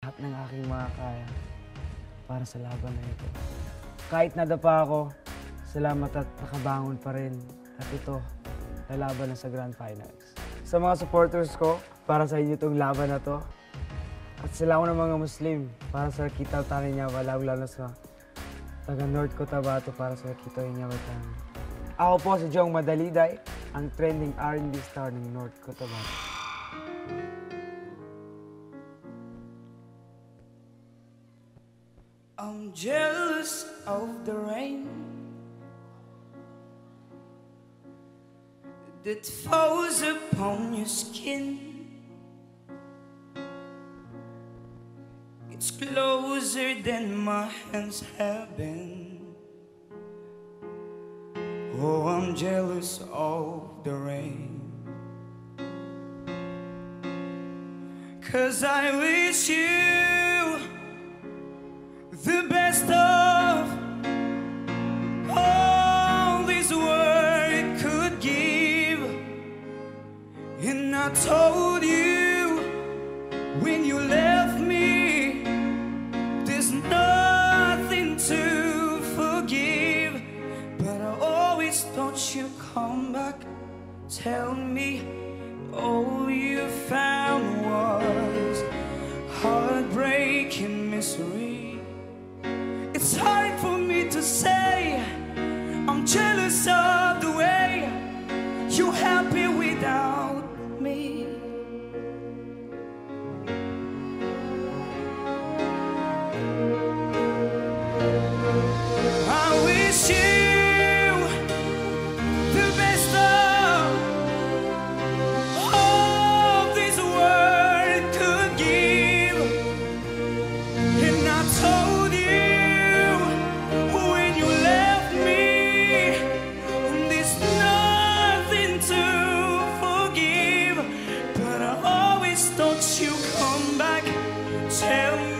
lahat ng aking makakaya para sa laban na ito. Kahit nadapa ako, salamat at nakabangon pa rin. At ito, lalaban na sa Grand Finals. Sa mga supporters ko, para sa inyo itong laban na to. At sila ko ng mga Muslim, para sa Kitaw Tani niya, lalo sa taga North Cotabato, para sa Kitaw niya. Ako po si Jong Madaliday, ang trending R&B star ng North Cotabato. I'm jealous of the rain that falls upon your skin. It's closer than my hands have been. Oh, I'm jealous of the rain, 'cause I wish you the best of all this world could give. And I told you when you left me, there's nothing to forgive. But I always thought you'd come back, tell me all you found was heartbreak and misery. It's hard for me to say I'm jealous of the way you're happy without me. I wish you the best of all this world could give. And I told you when you left me, there's nothing to forgive. But I always thought you'd come back, tell me